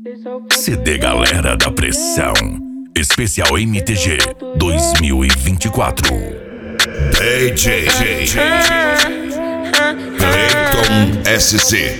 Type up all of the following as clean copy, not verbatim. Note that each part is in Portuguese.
CD Galera da Pressão, especial MTG 2024. DJ Clayton SC.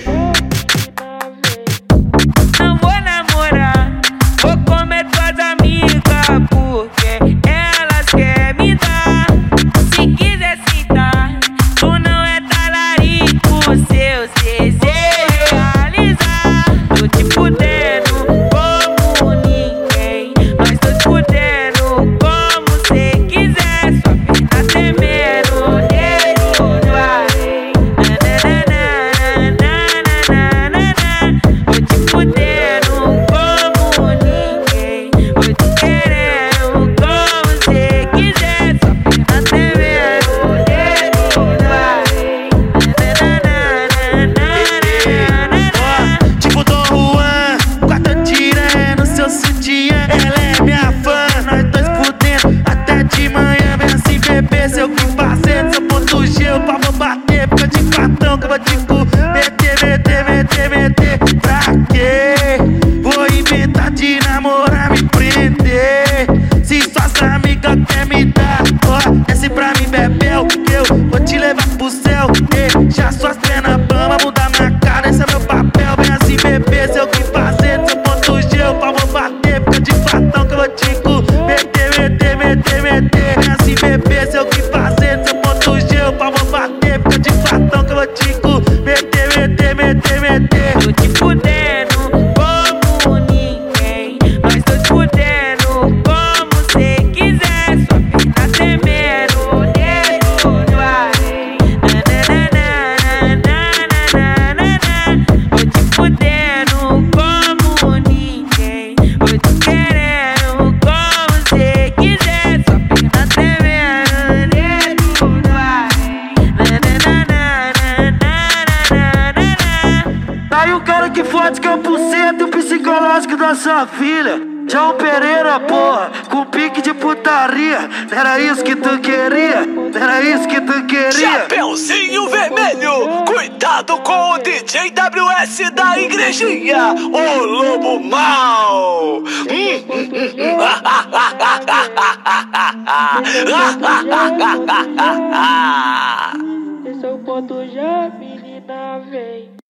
Não vou namorar, vou comer tuas amigas, porque elas querem me dar. Se quiser sentar, tu não é talarico, seus desejos realizar. Tô te fudendo como ninguém, mas tô te fudendo como cê quiser. Sua perna tremendo, dedo no arém. Vou te fudendo como ninguém, vou te querendo como cê quiser. Sua perna tremendo, dedo no arém. Tipo Dom Juan, quarta tirando seu sutiã. Ela é minha fã, nós dois fudendo até de manhã. Vem assim, bebê, seu que fazer, seu ponto G, o pau vou bater. Fica de cartão que eu vou te meter. Pra quê? Vou inventar de namorar, me prender. Se suas amigas quer me dar, ó, desce pra mim, bebel, que eu vou te levar pro céu. Já suas pernas bamba, muda minha cara, esse é meu papel. Vem assim, bebê, seu que fazer, seu ponto G, o pau vou bater. Fica de cartão que eu vou te meter. Vem assim, bebê, seu que fazer, seu ponto G, o pau vou bater. Fica de cartão que eu vou te meter. Tô te fudendo como ninguém, mas tô te fudendo como cê quiser. Sua perna tremendo, dedo no arém. Vou te fudendo como ninguém, vou te querendo como cê quiser. Sua perna tremendo, dedo no arém. Aí o cara que fode que é o buceta, o psicológico da sua filha. João Pereira, porra, com pique de putaria. Não era isso que tu queria? Não era isso que tu queria? Chapeuzinho Vermelho, cuidado com o DJ WS da igrejinha, o Lobo Mal.